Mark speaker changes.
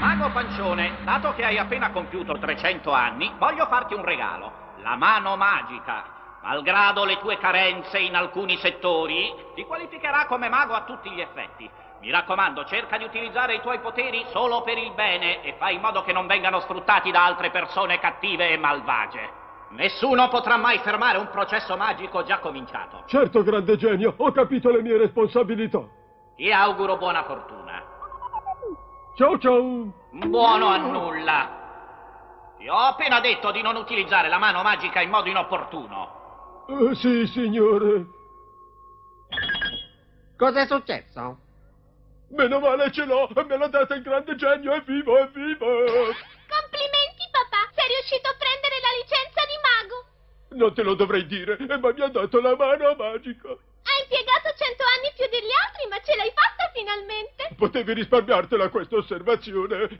Speaker 1: Mago Pancione, dato che hai appena compiuto 300 anni, voglio farti un regalo. La mano magica. Malgrado le tue carenze in alcuni settori, ti qualificherà come mago a tutti gli effetti. Mi raccomando, cerca di utilizzare i tuoi poteri solo per il bene e fai in modo che non vengano sfruttati da altre persone cattive e malvagie. Nessuno potrà mai fermare un processo magico già cominciato.
Speaker 2: Certo, grande genio, ho capito le mie responsabilità.
Speaker 1: Ti auguro buona fortuna.
Speaker 2: Ciao ciao.
Speaker 1: Buono a nulla. Ti ho appena detto di non utilizzare la mano magica in modo inopportuno.
Speaker 2: Sì, signore.
Speaker 3: Cos'è successo?
Speaker 2: Meno male ce l'ho, me l'ha data il grande genio, è vivo, è vivo.
Speaker 4: Complimenti, papà! Sei riuscito a prendere la licenza di mago!
Speaker 2: Non te lo dovrei dire, ma mi ha dato la mano magica.
Speaker 4: Hai impiegato 100 anni più degli altri, ma ce l'hai fatta finalmente!
Speaker 2: Potevi risparmiartela questa osservazione.